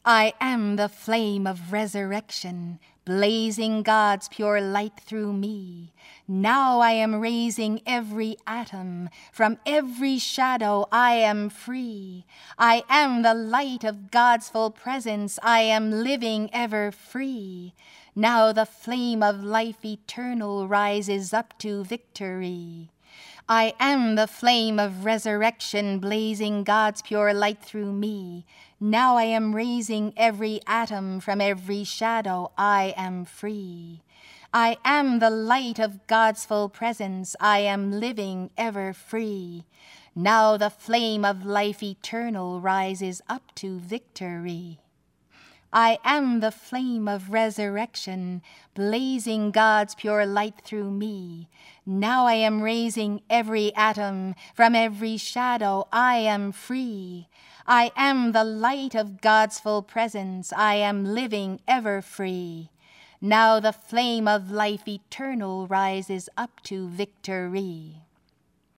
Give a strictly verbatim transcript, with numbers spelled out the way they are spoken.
I am the flame of resurrection, blazing God's pure light through me. Now I am raising every atom, from every shadow I am free. I am the light of God's full presence, I am living ever free. Now the flame of life eternal rises up to victory. I am the flame of resurrection, blazing God's pure light through me. Now I am raising every atom, from every shadow I am free. I am the light of God's full presence, I am living ever free. Now the flame of life eternal rises up to victory. I am the flame of resurrection, blazing God's pure light through me. Now I am raising every atom, from every shadow I am free. I am the light of God's full presence, I am living ever free. Now the flame of life eternal rises up to victory.